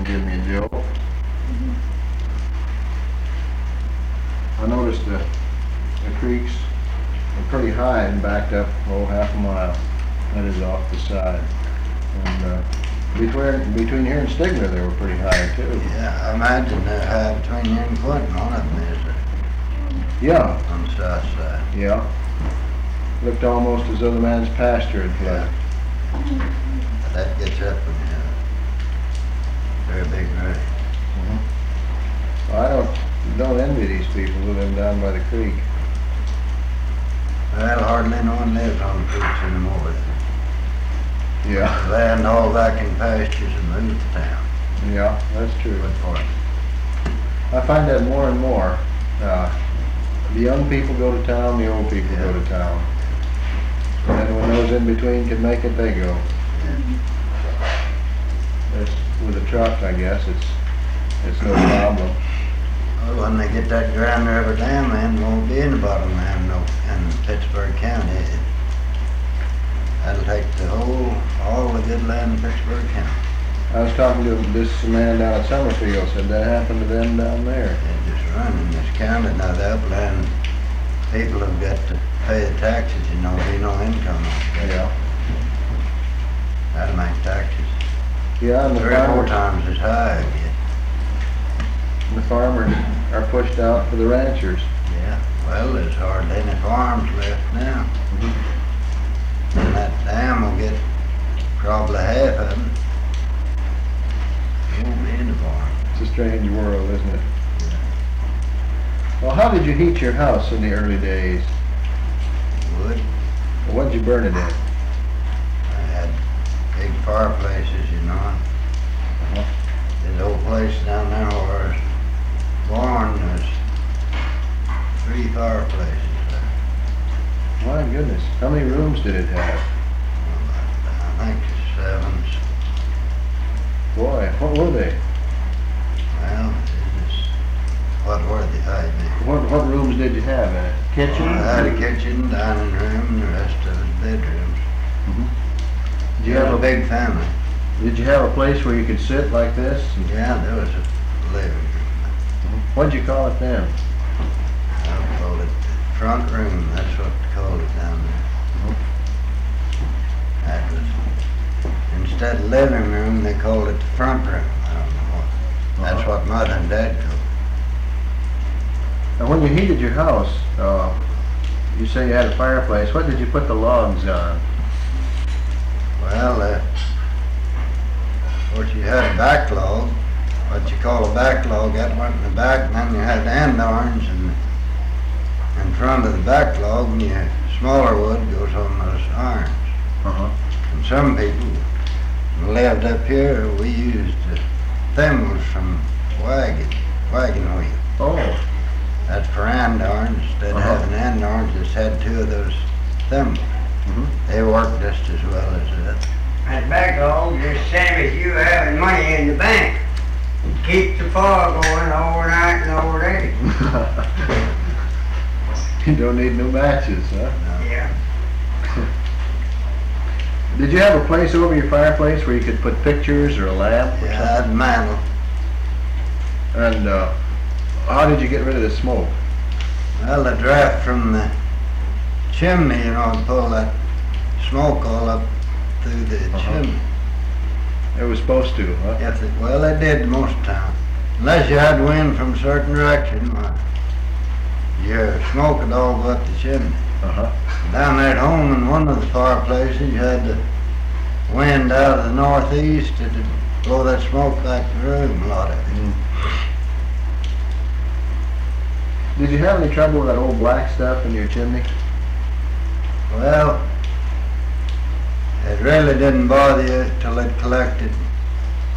give me a jolt. I noticed the creeks are pretty high and backed up, half a mile. That is off the side. And between here and Stigner, they were pretty high too. Yeah, I imagine they're high between here and Clinton. One of them is Yeah. on the south side. Yeah. Looked almost as though the man's pasture had flooded. That gets up when you have a very big rain. Well, I don't envy these people who live down by the creek. Well, hardly no one lives on the creeks anymore. Yeah. Land all back in pastures and moved to town. Yeah, that's true. Good for it. I find that more and more. The young people go to town, the old people go to town. And then when those in between can make it, they go. With a truck, I guess, it's no problem. Well, when they get that Grand River Dam in, there won't be any bottom land in Pittsburgh County. That'll take all the good land in Pittsburgh County. I was talking to this man down at Summerfield, said that happened to them down there. They just run in this county. Now the upland people have got to pay the taxes, be no income on it. Yeah. That'll make taxes Yeah, and the 3 or 4 farmers, times as high again. the farmers are pushed out for the ranchers. Yeah, well, there's hardly any farms left now. And that dam will get probably half of them. There won't be any farm. It's a strange world, isn't it? Well, how did you heat your house in the early days? Wood. What'd you burn it in? I had big fireplaces, This old place down there where I was born, there's 3 fireplaces there. My goodness, how many rooms did it have? I think 7. Boy, what were they? Well, what were they? What rooms did you have in it? Kitchen? I had a kitchen, dining room, and the rest of it bedrooms. Did You have a big family. Did you have a place where you could sit like this? Yeah, there was a living room. What'd you call it then? I called it the front room. That's what they called it down there. That was, instead of living room, they called it the front room. I don't know what. That's what Mother and Dad called it. Now, when you heated your house, you say you had a fireplace. What did you put the logs on? Well, of course, you had a backlog, what you call a backlog, that went in the back, and then you had the andirons in front of the backlog, and your smaller wood goes on those irons. And some people who lived up here, we used thimbles from wagon wheel. Oh. That's for andirons. Instead of having andirons, just had 2 of those thimbles. They work just as well as that. That backlog just same as you having money in the bank. Keep the fire going overnight and over day. You don't need no matches, huh? Yeah. Did you have a place over your fireplace where you could put pictures or a lamp or Yeah, I had a mantle. something? And how did you get rid of the smoke? Well, the draft from the chimney, pull that smoke all up through the chimney. It was supposed to, huh? Well, it did most of the time. Unless you had wind from a certain direction, your smoke would all go up the chimney. Down there at home in one of the fireplaces, you had the wind out of the northeast to blow that smoke back to the room, a lot of it. Did you have any trouble with that old black stuff in your chimney? Well, it really didn't bother you till it collected